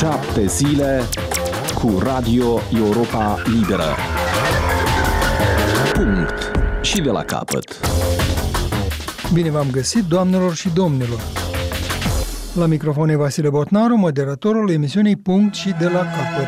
7 zile cu Radio Europa Liberă. Punct. Și de la capăt. Bine v-am găsit, doamnelor și domnilor. La microfon e Vasile Botnaru, moderatorul emisiunii Punct și de la capăt.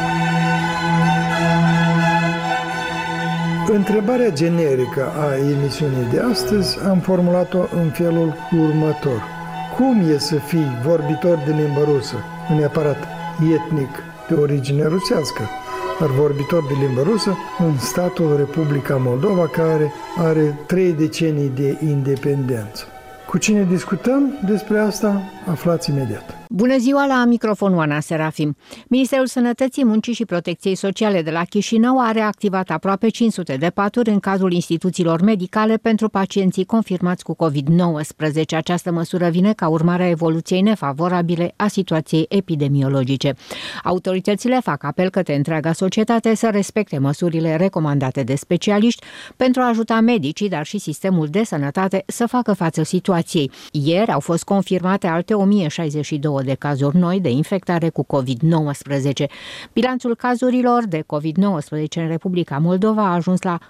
Întrebarea generică a emisiunii de astăzi am formulat-o în felul următor. Cum e să fii vorbitor de limbă rusă, nu neapărat etnic de origine rusească, dar vorbitor de limbă rusă în statul Republica Moldova, care are 3 decenii de independență? Cu cine discutăm despre asta, aflați imediat. Bună ziua, la microfon Oana Serafim. Ministerul Sănătății, Muncii și Protecției Sociale de la Chișinău a reactivat aproape 500 de paturi în cadrul instituțiilor medicale pentru pacienții confirmați cu COVID-19. Această măsură vine ca urmare a evoluției nefavorabile a situației epidemiologice. Autoritățile fac apel către întreaga societate să respecte măsurile recomandate de specialiști pentru a ajuta medicii, dar și sistemul de sănătate să facă față situației. Ieri au fost confirmate alte 1062 de cazuri noi de infectare cu COVID-19. Bilanțul cazurilor de COVID-19 în Republica Moldova a ajuns la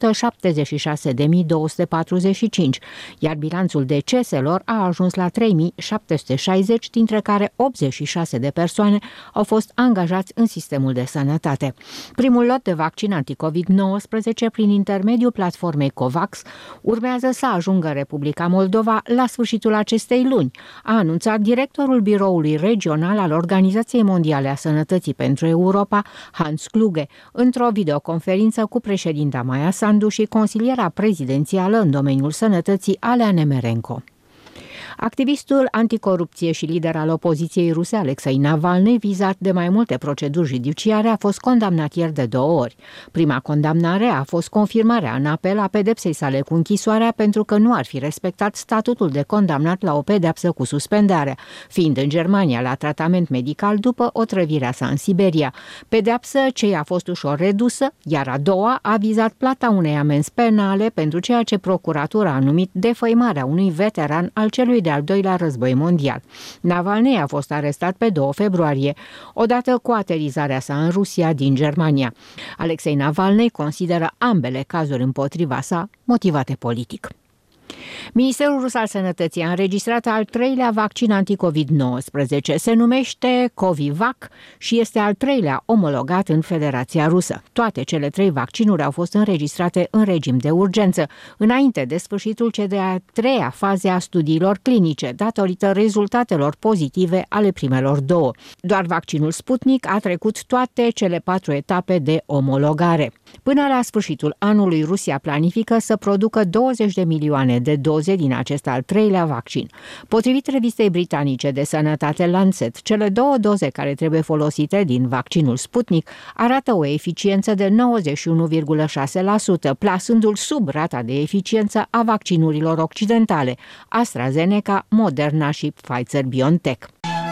176.245, iar bilanțul deceselor a ajuns la 3.760, dintre care 86 de persoane au fost angajați în sistemul de sănătate. Primul lot de vaccin anti-COVID-19 prin intermediul platformei COVAX urmează să ajungă în Republica Moldova la sfârșitul acestei luni, a anunțat directorul Biroului Regional al Organizației Mondiale a Sănătății pentru Europa, Hans Kluge, într-o videoconferință cu președinta Maia Sandu și consiliera prezidențială în domeniul sănătății, Alea Nemerenko. Activistul anticorupție și lider al opoziției ruse, Alexei Navalny, vizat de mai multe proceduri judiciare, a fost condamnat ieri de 2 ori. Prima condamnare a fost confirmarea în apel a pedepsei sale cu închisoarea pentru că nu ar fi respectat statutul de condamnat la o pedepsă cu suspendare, fiind în Germania la tratament medical după otrăvirea sa în Siberia. Pedepsă ce i-a fost ușor redusă, iar a doua a vizat plata unei amenzi penale pentru ceea ce procuratura a numit defăimarea unui veteran al celui de-al doilea război mondial. Navalny a fost arestat pe 2 februarie, odată cu aterizarea sa în Rusia din Germania. Alexei Navalny consideră ambele cazuri împotriva sa motivate politic. Ministerul Rus al Sănătății a înregistrat al 3-lea vaccin anti-COVID-19. Se numește Covivac și este al 3-lea omologat în Federația Rusă. Toate cele 3 vaccinuri au fost înregistrate în regim de urgență, înainte de sfârșitul cea de-a 3-a faze a studiilor clinice, datorită rezultatelor pozitive ale primelor 2. Doar vaccinul Sputnik a trecut toate cele 4 etape de omologare. Până la sfârșitul anului, Rusia planifică să producă 20 de milioane de doze din acest al 3-lea vaccin. Potrivit revistei britanice de sănătate Lancet, cele 2 doze care trebuie folosite din vaccinul Sputnik arată o eficiență de 91,6%, plasându-l sub rata de eficiență a vaccinurilor occidentale, AstraZeneca, Moderna și Pfizer-BioNTech.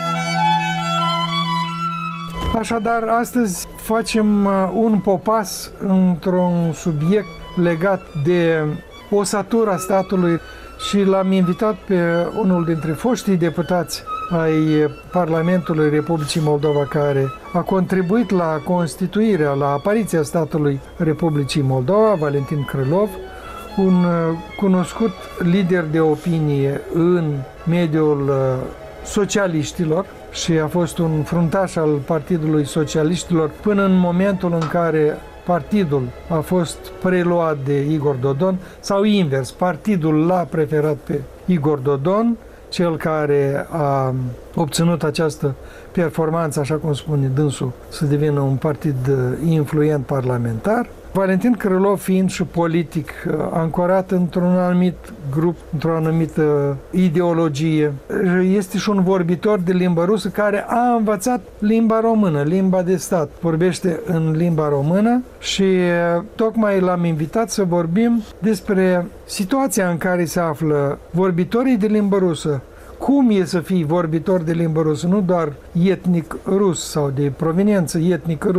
Așadar, astăzi facem un popas într-un subiect legat de osatura statului și l-am invitat pe unul dintre foștii deputați ai Parlamentului Republicii Moldova, care a contribuit la constituirea, la apariția statului Republicii Moldova, Valentin Krylov, un cunoscut lider de opinie în mediul socialiștilor și a fost un fruntaș al Partidului Socialiștilor până în momentul în care partidul a fost preluat de Igor Dodon, sau invers, partidul l-a preferat pe Igor Dodon, cel care a obținut această performanță, așa cum spune dânsul, să devină un partid influent parlamentar. Valentin Krylov fiind și politic ancorat într-un anumit grup, într-o anumită ideologie, este și un vorbitor de limba rusă care a învățat limba română, limba de stat. Vorbește în limba română și tocmai l-am invitat să vorbim despre situația în care se află vorbitorii de limbă rusă. Cum e să fii vorbitor de limbă rusă, nu doar etnic rus sau de proveniență etnică rusă,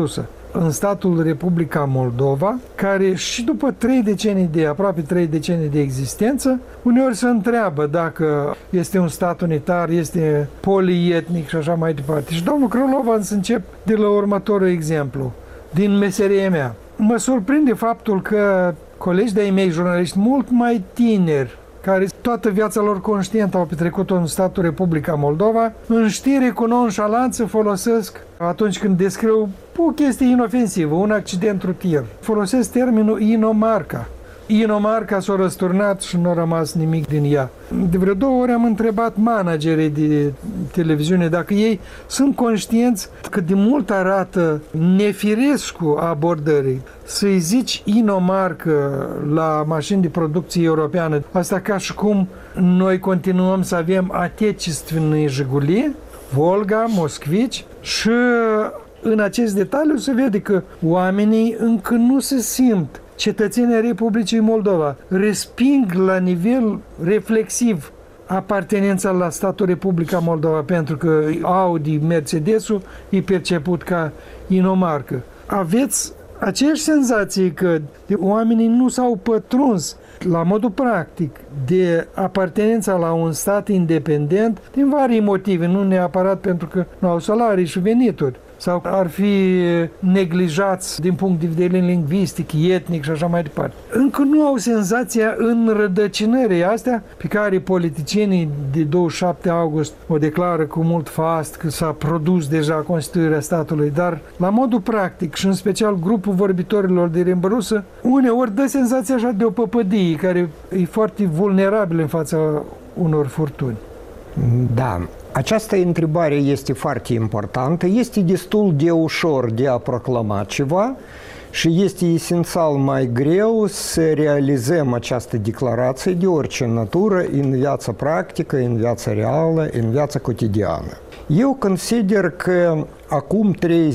în statul Republica Moldova, care și după aproape 3 decenii de existență, uneori se întreabă dacă este un stat unitar, este polietnic și așa mai departe. Și domnul Krylov, să încep de la următorul exemplu, din meseria mea. Mă surprinde faptul că colegi de-ai mei, jurnaliști mult mai tineri, care toată viața lor conștientă au petrecut-o în statul Republica Moldova, în știri cu nonșalanță folosesc, atunci când descriu o chestie inofensivă, un accident rutier, folosesc termenul inomarca. Inomarca s-a răsturnat și nu a rămas nimic din ea. De vreo 2 ori am întrebat managerii de televiziune dacă ei sunt conștienți cât de mult arată nefirescul abordării. Să-i zici inomarcă la mașini de producție europeană, asta ca și cum noi continuăm să avem atechistvenные Jiguli, Volga, Moskvici, și în acest detaliu se vede că oamenii încă nu se simt cetățenii Republicii Moldova, resping la nivel reflexiv apartenența la statul Republica Moldova, pentru că Audi, Mercedes-ul e perceput ca inomarcă. Aveți aceeași senzație că oamenii nu s-au pătruns la modul practic de apartenența la un stat independent din vari motive, nu neapărat pentru că nu au salarii și venituri, sau ar fi neglijați din punct de vedere lingvistic, etnic și așa mai departe. Încă nu au senzația înrădăcinării astea pe care politicienii de 27 august o declară cu mult fast că s-a produs deja constituirea statului, dar la modul practic și în special grupul vorbitorilor de limbă rusă, uneori dă senzația așa de o păpădie care e foarte vulnerabilă în fața unor furtuni. Da. Această întrebare este foarte importantă, este destul de ușor de a proclama ceva și este esențial mai greu să realizăm această declarație de orice natură în viața practică, în viața reală, în viața cotidiană. Eu consider că acum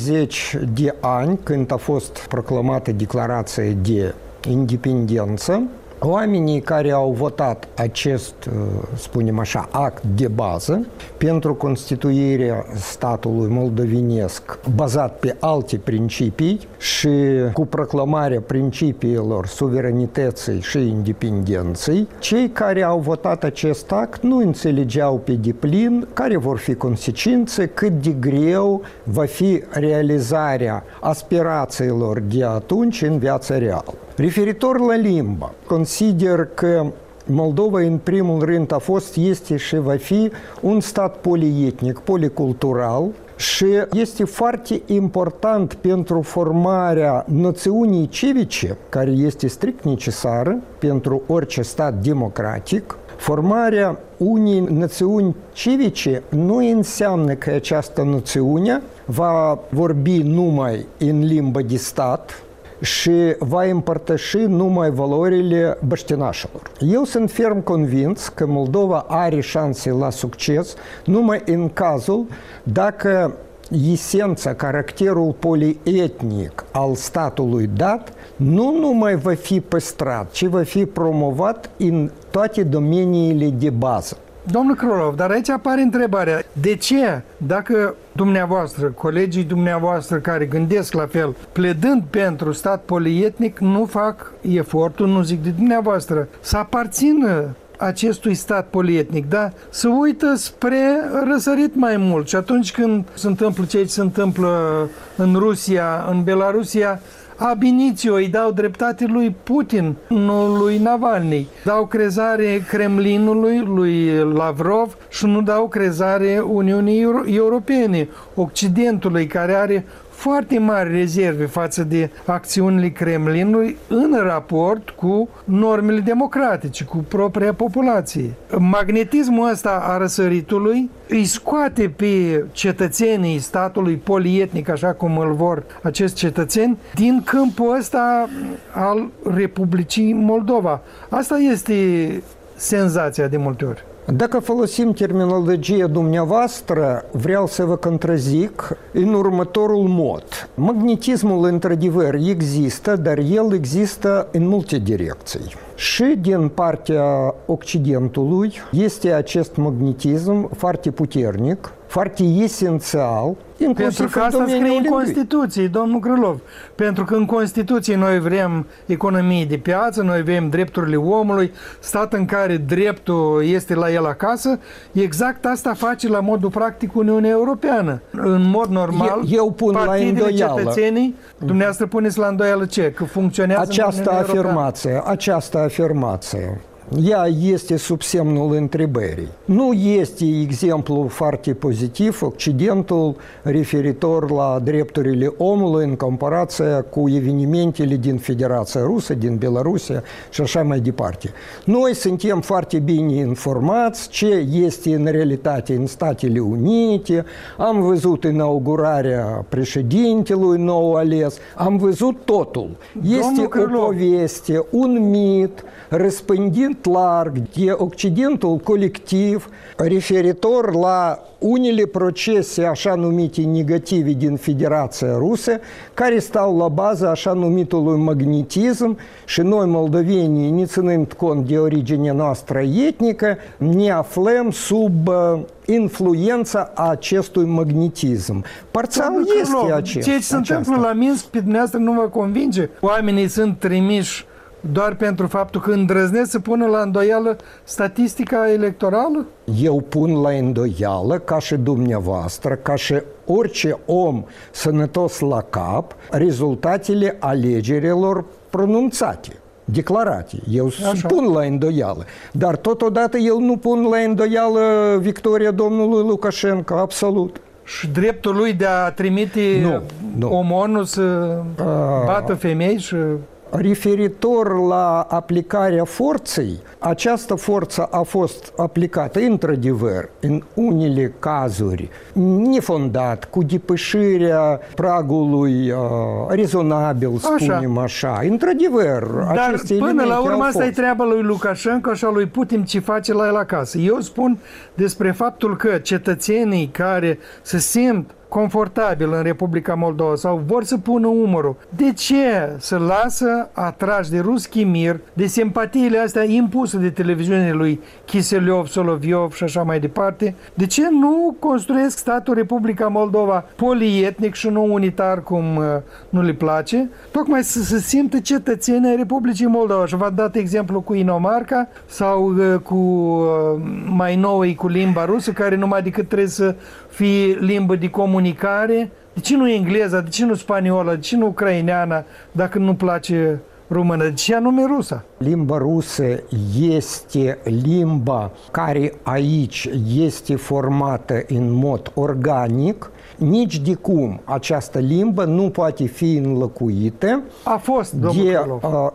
30 de ani, când a fost proclamată declarația de independență, oamenii care au votat acest, spunem așa, act de bază pentru constituirea statului moldovenesc bazat pe alte principii și cu proclamarea principiilor suveranității și independenței, cei care au votat acest act nu înțelegeau pe deplin care vor fi consecințe, cât de greu va fi realizarea aspirațiilor de atunci în viața reală. Referitor la limbă, consider că Moldova, în primul rând, a fost, este și va fi un stat polietnic, policultural și este foarte important pentru formarea noțiunii civice, care este strict necesară pentru orice stat democratic. Formarea unei noțiuni civice nu înseamnă că această noțiune va vorbi numai în limbă de stat și va împărtăși numai valorile băștinașilor. Eu sunt ferm convins că Moldova are șanse la succes numai în cazul dacă esența, caracterul polietnic al statului dat nu numai va fi păstrat, ci va fi promovat în toate domeniile de bază. Domnul Krylov, dar aici apare întrebarea, de ce, dacă dumneavoastră, colegii dumneavoastră care gândesc la fel, pledând pentru stat polietnic, nu fac efortul, nu zic de dumneavoastră, să aparțină acestui stat polietnic, da? Să uită spre răsărit mai mult și atunci când se întâmplă ce se întâmplă în Rusia, în Belarusia, ab initio îi dau dreptate lui Putin, nu lui Navalny. Dau crezare Kremlinului, lui Lavrov și nu dau crezare Uniunii Europene, Occidentului, care are foarte mari rezerve față de acțiunile Kremlinului în raport cu normele democratice, cu propria populație. Magnetismul ăsta a răsăritului îi scoate pe cetățenii statului polietnic, așa cum îl vor acești cetățeni, din câmpul ăsta al Republicii Moldova. Asta este senzația de multe ori. Dacă folosim terminologia dumneavoastră, vreau să vă contrazic în următorul mod. Magnetismul, într-adevăr, există, dar el există în multe direcții. Și din partea Occidentului este acest magnetism foarte puternic, foarte esențial, inclusiv pentru că asta scrie în Constituție, domnul Krylov. Pentru că în Constituție noi vrem economie de piață, noi vrem drepturile omului, stat în care dreptul este la el acasă. Exact asta face la modul practic Uniunea Europeană. În mod normal, eu pun partidele, cetățenii, dumneavoastră puneți la îndoială ce? Că funcționează această afirmație. Ea este sub semnul întrebării. Nu este exemplu foarte pozitiv Occidentul referitor la drepturile omului în comparație cu evenimentele din Federația Rusă, din Belarusia și așa mai departe. Noi suntem foarte bine informați ce este în realitate în Statele Unite, am văzut inaugurarea președintelui nou ales, am văzut totul. Este o poveste, un mit, răspândit larg de Occidentul colectiv referitor la unele procese așa numite negative din Federația Rusă care stau la baza așa numitului magnetism și noi moldovenii, ne ținând cont de originea noastră etnică, ne aflăm sub influența acestui magnetism. Parțial este acest. Ce se întâmplă la Minsk pe dumneavoastră nu vă convinge? Oamenii sunt trimiși doar pentru faptul că îndrăznesc să pună la îndoială statistica electorală? Eu pun la îndoială, ca și dumneavoastră, ca și orice om sănătos la cap, rezultatele alegerilor pronunțate, declarate. Eu pun la îndoială. Dar totodată eu nu pun la îndoială victoria domnului Lukashenko, absolut. Și dreptul lui de a trimite omonul să bată femei și... Referitor la aplicarea forței, această forță a fost aplicată într-adevăr în unele cazuri nefondat, cu depășirea pragului rezonabil, spunem așa. Într-adevăr, aceste elemente până la urmă au asta fost. e treaba lui Lukashenko și a lui Putin ce face la el acasă. Eu spun despre faptul că cetățenii care se simt confortabil în Republica Moldova sau vor să pună umărul, de ce să lasă atrași de ruski mir, de simpatiile astea impuse de televiziunile lui Kiselev, Soloviov și așa mai departe? De ce nu construiesc statul Republica Moldova polietnic și nu unitar cum nu le place? Tocmai să se simtă cetățenii ai Republicii Moldova. Și v-am dat exemplu cu Inomarca sau cu mai nouă cu limba rusă, care numai decât trebuie să fie limbă de comunicare. De ce nu engleza, de ce nu spaniola, de ce nu ucraineana, dacă nu place română? De ce anume rusa? Limba rusă este limba care aici este formată în mod organic. Nici de cum această limbă nu poate fi înlocuită. A fost, domnul Krylov.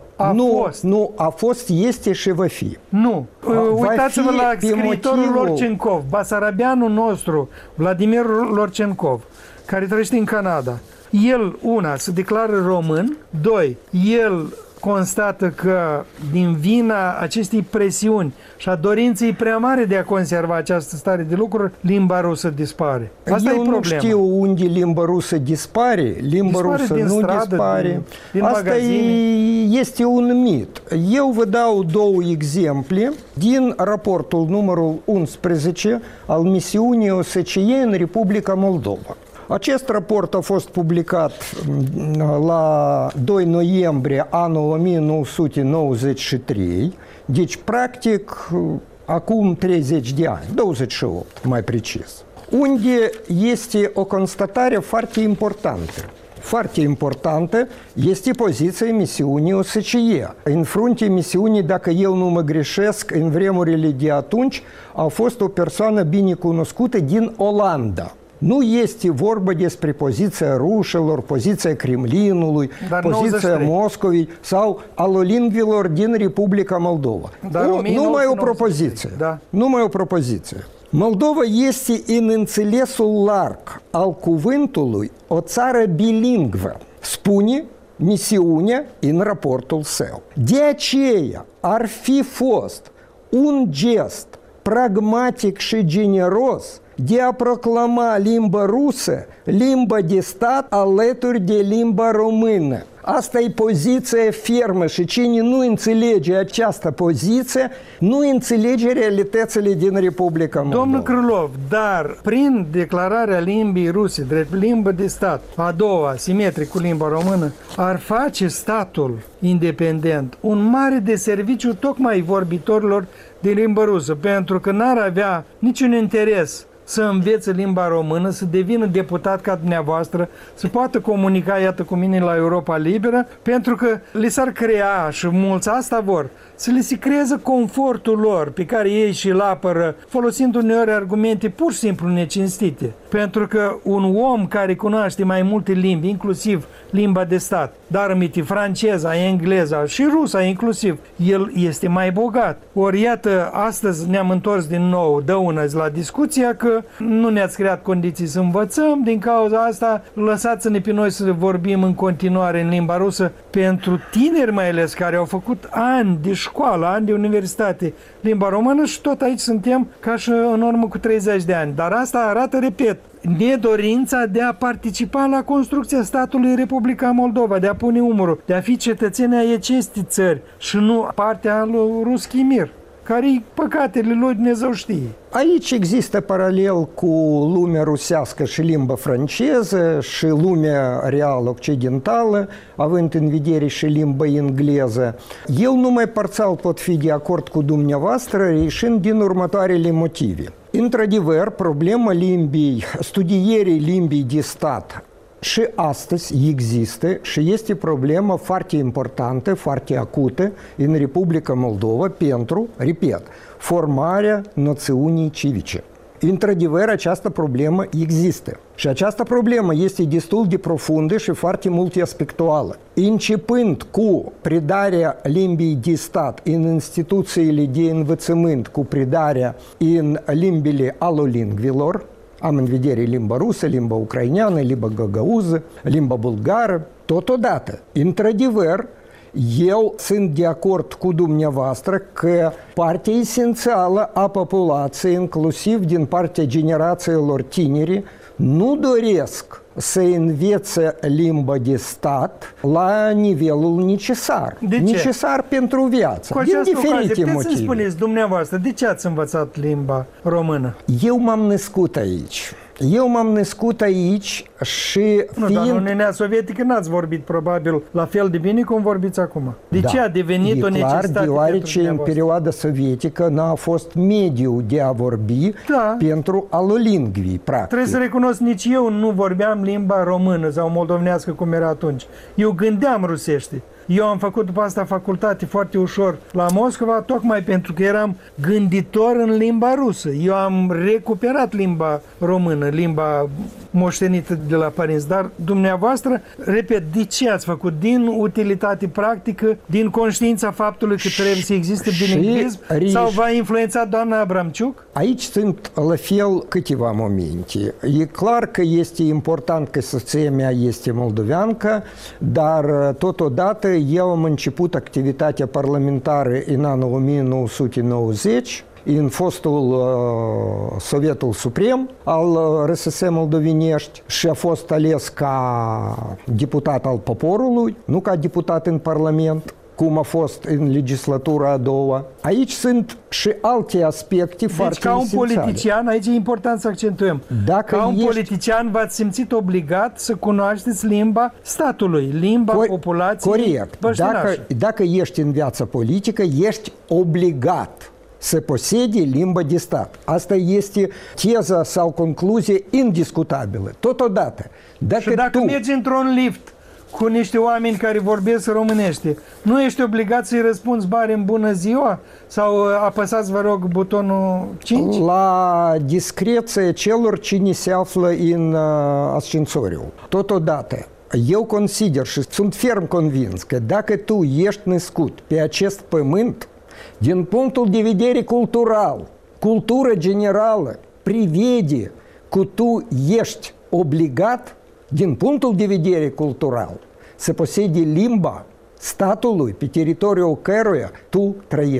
A fost, este și va fi. Nu. Uitați-vă la scriitorul Lorcenkov, basarabianul nostru, Vladimir Lorcenkov, care trăiește în Canada. El, se declară român, doi, el constată că din vina acestei presiuni și a dorinței prea mare de a conserva această stare de lucruri, limba rusă dispare. Asta Eu nu știu unde limba rusă dispare. Limba rusă nu dispare. Din asta este un mit. Eu vă dau două exemple din raportul numărul 11 al misiunii OSCE în Republica Moldova. Acest raport a fost publicat la 2 noiembrie anul 1993, deci practic acum 30 de ani, 28 mai precis, unde este o constatare foarte importantă. Foarte importantă este poziția misiunii OSCE. În fruntea misiunii, dacă eu nu mă greșesc, în vremurile de atunci a fost o persoană bine cunoscută din Olanda. Nu este vorba despre poziția rușilor, poziția Kremlinului, poziția Moscovei sau alolingvilor din Republica Moldova. Numai o propoziție. Numai o propoziție. Moldova este în înțelesul larg al cuvântului o țară bilingvă, spune misiunea în raportul său. De aceea ar fi fost un gest pragmatic și generos de a proclama limba rusă limba de stat alături de limba română. Asta e poziția fermă și cine nu înțelege această poziție, nu înțelege realitățile din Republica Moldova. Domnul Krylov, dar prin declararea limbii ruse drept limbă de stat, a doua, simetric cu limba română, ar face statul independent un mare deserviciu tocmai vorbitorilor de limba rusă, pentru că n-ar avea niciun interes să învețe limba română, să devină deputat ca dumneavoastră, să poată comunica, iată, cu mine la Europa Liberă, pentru că le s-ar crea, și mulți asta vor, să le se creeze confortul lor, pe care ei și-l apără, folosind uneori argumente pur și simplu necinstite. Pentru că un om care cunoaște mai multe limbi, inclusiv limba de stat, dar aminte franceza, engleza și rusa inclusiv, el este mai bogat. Ori iată, astăzi ne-am întors din nou dăunăzi la discuția că nu ne-ați creat condiții să învățăm, din cauza asta lăsați-ne pe noi să vorbim în continuare în limba rusă pentru tineri mai ales care au făcut ani de școală, ani de universitate limba română și tot aici suntem ca și în urmă cu 30 de ani. Dar asta arată, repet, nedorința de a participa la construcția statului Republica Moldova, de a pune umărul, de a fi cetățeni ai acestei țări și nu partea lui Ruski Mir, care păcatele lui Dumnezeu știe. Aici există paralel cu lumea rusească și limba franceză și lumea reală occidentală, având în vedere și limba engleză. Eu numai parțial pot fi de acord cu dumneavoastră, ieșind din următoarele motive. Într-adevăr, problema studierii limbii de stat și astăzi există și este problemă foarte importantă, foarte acută în Republica Moldova pentru, repet, formarea noțiunii civice. Într-adevăr, această problemă există. Și această problemă este destul de profundă și foarte multiaspectuală. Începând cu predarea limbii de stat în instituțiile de învățământ, cu predarea în limbile alolingvilor, am în vedere limba rusă, limba ucraineană, limba găgăuză, limba bulgară. Totodată, într-adevăr, eu sunt de acord cu dumneavoastră că partea esențială a populației, inclusiv din partea generațiilor tineri, nu doresc să învețe limba de stat la nivelul necesar. De ce? Necesar pentru viață. Cu din această diferite ocazie, puteți motive. să-mi spuneți dumneavoastră, de ce ați învățat limba română? Eu m-am născut aici. Și Nu, dar în Uniunea Sovietică n-ați vorbit probabil la fel de bine cum vorbiți acum. De ce a devenit o necesitate deoarece pentru în perioada sovietică n-a fost mediu de a vorbi pentru alolingvii, practic. Trebuie să recunosc, nici eu nu vorbeam limba română sau moldovenească cum era atunci. Eu gândeam rusește. Eu am făcut după asta facultate foarte ușor la Moscova, tocmai pentru că eram gânditor în limba rusă. Eu am recuperat limba română, limba moștenită de la părinți. Dar dumneavoastră, repet, de ce ați făcut? Din utilitate practică, din conștiința faptului că trebuie să existe bilingvism? Sau v-a influențat doamna Abramciuc? Aici sunt la fel câteva momente. E clar că este important că soția mea este moldoveancă, dar totodată eu am început activitatea parlamentară în anul 1990 în fostul Sovietul Suprem al RSS Moldovenești și a fost ales ca deputat al poporului, nu ca deputat în Parlament, cum a fost în legislatura a doua. Aici sunt și alte aspecte foarte esențiale. Deci ca un politician, aici e important să accentuăm, ca un politician v-ați simțit obligat să cunoașteți limba statului, limba populației. Corect. Dacă ești în viața politică, ești obligat să posede limba de stat. Asta este teza sau concluzie indiscutabilă. Totodată, dacă mergi într-un lift cu niște oameni care vorbesc românește, nu ești obligat să-i răspunzi bare în bună ziua? Sau apăsați, vă rog, butonul 5? La discreție celor cine se află în ascensoriu. Totodată, eu consider și sunt ferm convins că dacă tu ești născut pe acest pământ, din punctul de vedere cultural, cultura generală prevede că tu ești obligat, din punctul de vedere cultural, să posedi limba statului pe teritoriul căruia tu trăiești.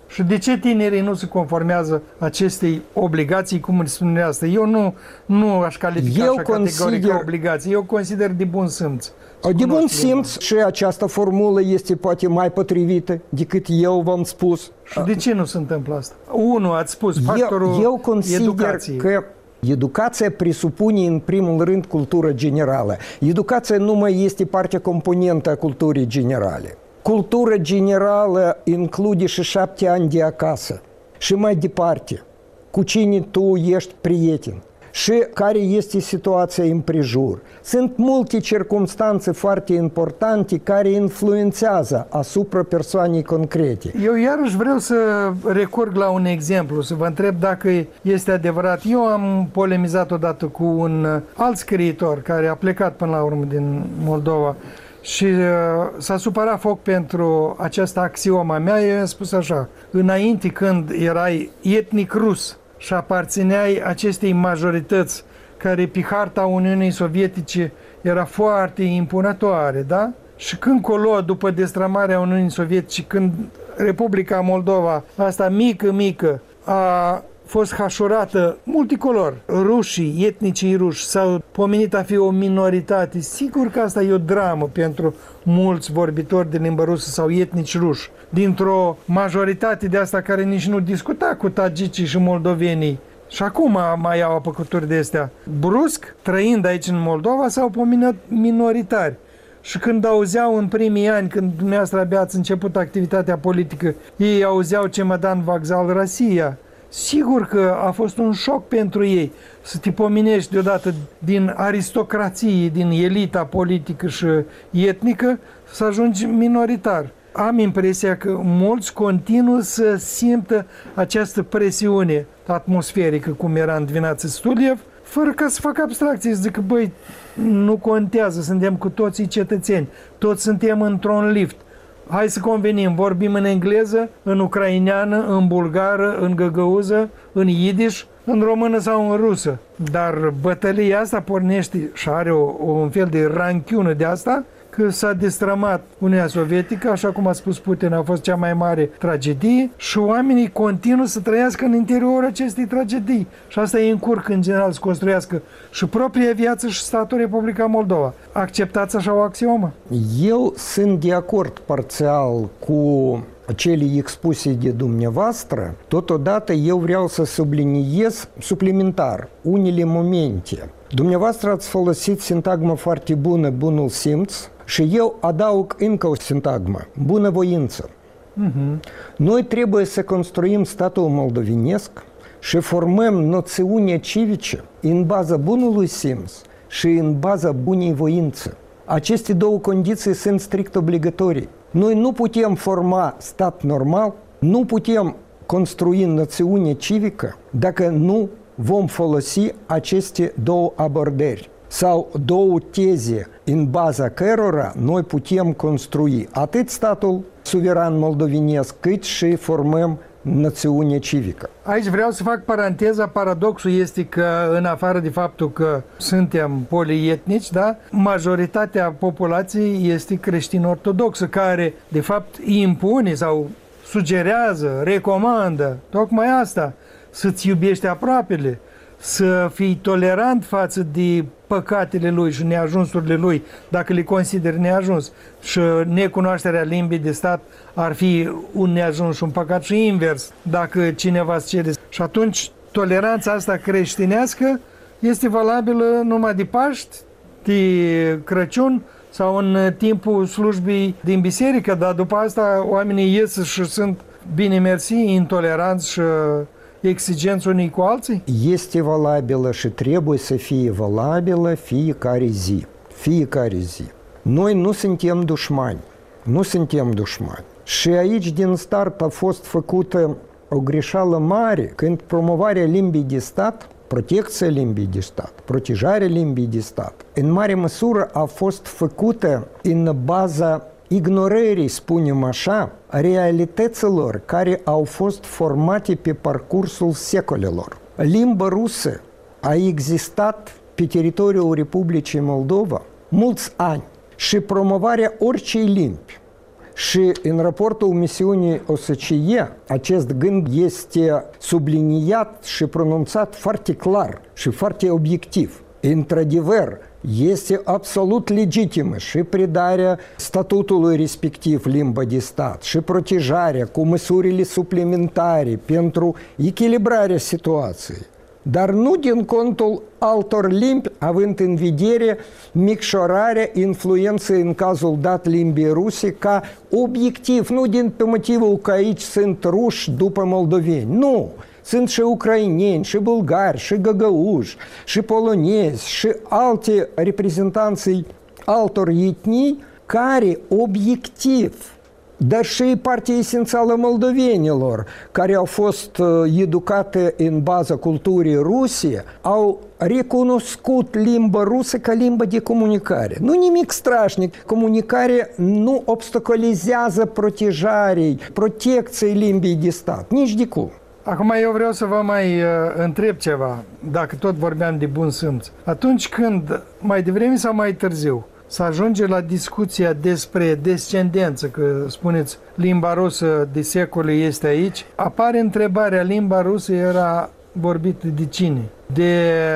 Și de ce tinerii nu se conformează acestei obligații, cum îți spune asta? Eu nu aș califica așa categoric ca obligație, eu consider de bun simț. De bun simț și această formulă este poate mai potrivită decât eu v-am spus. Și de ce nu se întâmplă asta? Unu, ați spus, factorul eu consider educației. Că educația presupune în primul rând cultură generală. Educația nu mai este parte componentă a culturii generale. Cultura generală include și 7 ani de acasă și mai departe, cu cine tu ești prieten și care este situația împrejur. Sunt multe circumstanțe foarte importante care influențează asupra persoanei concrete. Eu iarăși vreau să recurg la un exemplu, să vă întreb dacă este adevărat. Eu am polemizat odată cu un alt scriitor care a plecat până la urmă din Moldova și s-a supărat foc pentru această axioma mea. Eu i-am spus așa: înainte, când erai etnic rus și aparțineai acestei majorități care pe harta Uniunii Sovietice era foarte impunătoare, da? Și când colo, după destrămarea Uniunii Sovietice, când Republica Moldova, asta mică, a fost hașurată multicolor, rușii, etnicii ruși, s-au pomenit a fi o minoritate. Sigur că asta e o dramă pentru mulți vorbitori de limbă rusă sau etnici ruși, dintr-o majoritate de asta care nici nu discuta cu tagicii și moldovenii. Și acum mai au apăcături de astea. Brusc, trăind aici în Moldova, s-au pomenit minoritari. Și când auzeau în primii ani, când dumneavoastră abia ați început activitatea politică, ei auzeau Cemedan Vokzal Rosia. Sigur că a fost un șoc pentru ei să te pomenești deodată din aristocrație, din elita politică și etnică, să ajungi minoritar. Am impresia că mulți continuă să simtă această presiune atmosferică, cum era în Dvinață Studiev, fără ca să facă abstracție, să zică, băi, nu contează, suntem cu toții cetățeni, toți suntem într-un lift. Hai să convenim, vorbim în engleză, în ucraineană, în bulgară, în găgăuză, în idiș, în română sau în rusă. Dar bătălia asta pornește și are un fel de ranchiună de asta, că s-a destrămat Uniunea Sovietică, așa cum a spus Putin, a fost cea mai mare tragedie și oamenii continuă să trăiască în interiorul acestei tragedii. Și asta îi încurcă în general să construiască și propria viață și statul Republica Moldova. Acceptați așa o axiomă? Eu sunt de acord parțial cu cele expuse de dumneavoastră. Totodată eu vreau să subliniez suplimentar unele momente. Dumneavoastră ați folosit sintagmă foarte bună, bunul simț, și eu adaug încă o sintagmă, bunăvoință. Noi trebuie să construim statul moldovenesc și formăm noțiune civice în baza bunului simț și în baza bunei voințe. Aceste două condiții sunt strict obligatorii. Noi nu putem forma stat normal, nu putem construi noțiune civică dacă nu vom folosi aceste două abordări sau două teze în baza cărora noi putem construi atât statul suveran moldovenesc, cât și formăm națiune civică. Aici vreau să fac paranteza. Paradoxul este că, în afară de faptul că suntem polietnici, da, majoritatea populației este creștin-ortodoxă, care, de fapt, impune sau sugerează, recomandă tocmai asta, să-ți iubești aproapele, să fii tolerant față de păcatele lui și neajunsurile lui, dacă le consideri neajuns. Și necunoașterea limbii de stat ar fi un neajuns și un păcat și invers, dacă cineva îți cere. Și atunci toleranța asta creștinească este valabilă numai de Paști, de Crăciun sau în timpul slujbii din biserică, dar după asta oamenii ies și sunt, bine mersi, intoleranți și exigenți unii cu alții? Este valabilă și trebuie să fie valabilă fiecare zi. Fiecare zi. Noi nu suntem dușmani. Nu suntem dușmani. Și aici din start a fost făcută o greșeală mare când promovarea limbii de stat, protecția limbii de stat, protejarea limbii de stat, în mare măsură a fost făcută în baza ignorării, spunem așa, realităților care au fost formate pe parcursul secolelor. Limba rusă a existat pe teritoriul Republicii Moldova mulți ani și promovarea oricei limbi Și în raportul misiunii OSCE, acest gând este subliniat și pronunțat foarte clar și foarte obiectiv. Într-adevăr, este absolut legitimă și predarea statutului respectiv limba de stat și protejarea cu măsurile suplimentare pentru echilibrarea situației, dar nu din contul altor limbi, având în vedere micșorarea influenței în cazul dat limbii ruse ca obiectiv, nu din pe motivul că aici sunt ruși după moldoveni, nu! Sunt și ucraineni, și bulgari, și găgăuși, și polonezi, și alte reprezentanții altor etnii care obiectiv, dar și partea esențială moldovenilor, care au fost educate în baza culturii ruse, au recunoscut limba rusă ca limbă de comunicare. Nu nimic strașnic. Comunicarea nu obstaculizează protecției limbii de stat. Nici de cum. Acum eu vreau să vă mai întreb ceva, dacă tot vorbeam de bun simț. Atunci când, mai devreme sau mai târziu, să ajunge la discuția despre descendență, că spuneți limba rusă de secole este aici, apare întrebarea, limba rusă era vorbită de cine? De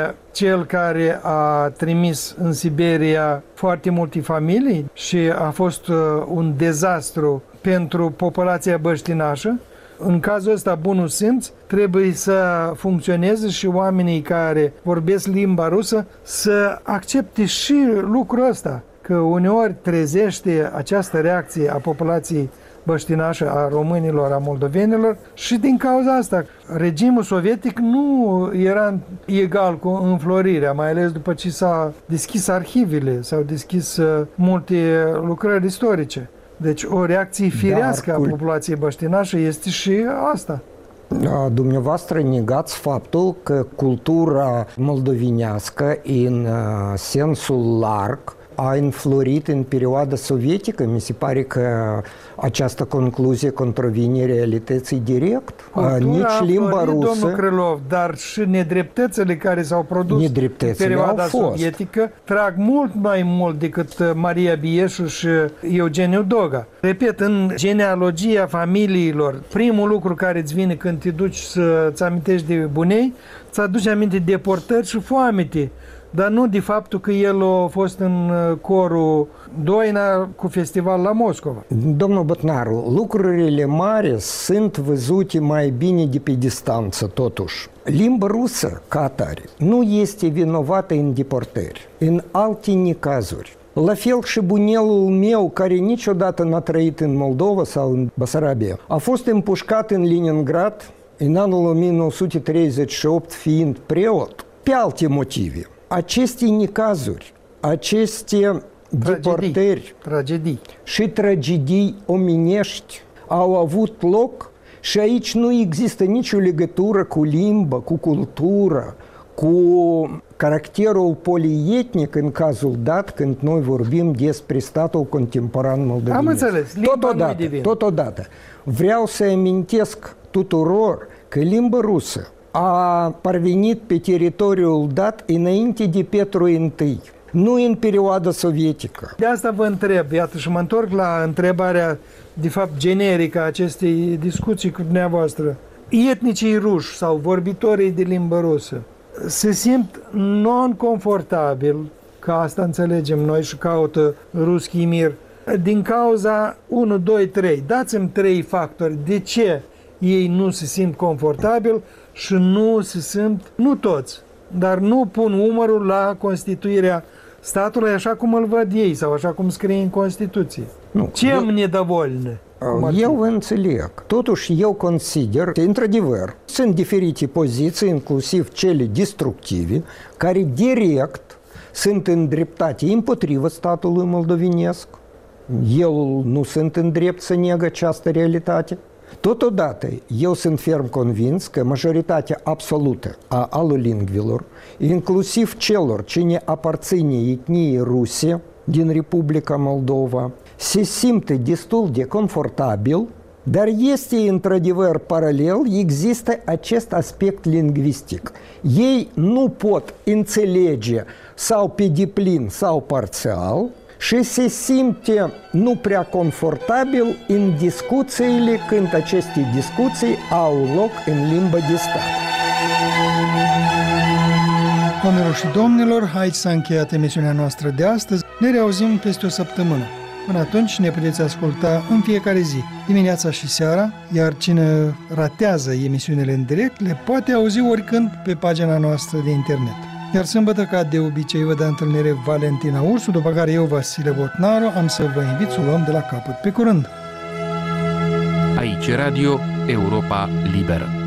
cel care a trimis în Siberia foarte multe familii și a fost un dezastru pentru populația băștinașă? În cazul ăsta, bunul simț trebuie să funcționeze și oamenii care vorbesc limba rusă să accepte și lucrul ăsta, că uneori trezește această reacție a populației băștinașă, a românilor, a moldovenilor și din cauza asta regimul sovietic nu era egal cu înflorirea, mai ales după ce s-a deschis arhivele, s-au deschis multe lucrări istorice. Deci o reacție firească a populației băștinașe este și asta. Dumneavoastră negați faptul că cultura moldovenească în sensul larg a înflorit în perioada sovietică. Mi se pare că această concluzie contravine realității direct. Nici limba rusă, domnul Krylov, dar și nedreptățile care s-au produs în perioada sovietică trag mult mai mult decât Maria Bieșu și Eugeniu Doga. Repet, în genealogia familiilor, primul lucru care îți vine când te duci să-ți amintești de bunei, îți aduce aminte de deportări și foamete. Dar nu de faptul că el a fost în corul Doina cu festival la Moscova. Domnul Botnaru, lucrurile mari sunt văzute mai bine de pe distanță, totuși. Limba rusă, ca atare, nu este vinovată în deportări, în alte necazuri. La fel și bunelul meu, care niciodată n-a trăit în Moldova sau în Basarabia, a fost împușcat în Leningrad în anul 1938, fiind preot, pe alte motive. Aceste necazuri, aceste deportări și tragedii omenești au avut loc și aici nu există nicio legătură cu limba, cu cultura, cu caracterul polietnic în cazul dat când noi vorbim despre statul contemporan moldovenesc. Am înțeles, Totodată, vreau să amintesc tuturor că limba rusă a parvenit pe teritoriul dat înainte de Petru I, nu în perioada sovietică. De asta vă întreb, iată, și mă întorc la întrebarea, de fapt, generică a acestei discuții cu dumneavoastră. Etnicii ruși sau vorbitorii de limbă rusă se simt non-confortabil, ca asta înțelegem noi și caută Ruski Mir, din cauza 1, 2, 3. Dați-mi 3 factori. De ce ei nu se simt confortabil și nu se simt, nu toți, dar nu pun umărul la constituirea statului așa cum îl văd ei sau așa cum scrie în Constituție. Ce-mi nedăvolne? Eu înțeleg. Totuși, eu consider că, într-adevăr, sunt diferite poziții, inclusiv cele destructive, care direct sunt îndreptate împotriva statului moldovenesc. Eu nu sunt în drept să neg această realitate. Totodată, eu sunt ferm convins că majoritatea absolută a alulingvilor, inclusiv celor ce ne aparține etniei ruse din Republica Moldova, se simte destul de confortabil, dar este într-adevăr paralel, există acest aspect lingvistic. Ei nu pot înțelege sau pe deplin sau parțial și se simte nu prea confortabil în discuțiile când aceste discuții au loc în limba de stat. Doamnelor și domnilor, aici s-a încheiat emisiunea noastră de astăzi. Ne reauzim peste o săptămână. Până atunci ne puteți asculta în fiecare zi, dimineața și seara, iar cine ratează emisiunile în direct le poate auzi oricând pe pagina noastră de internet. Iar sâmbătă, ca de obicei, vă dă întâlnire Valentina Ursu, după care eu, Vasile Botnaru, am să vă invit să o luăm de la capăt. Pe curând! Aici Radio Europa Liberă.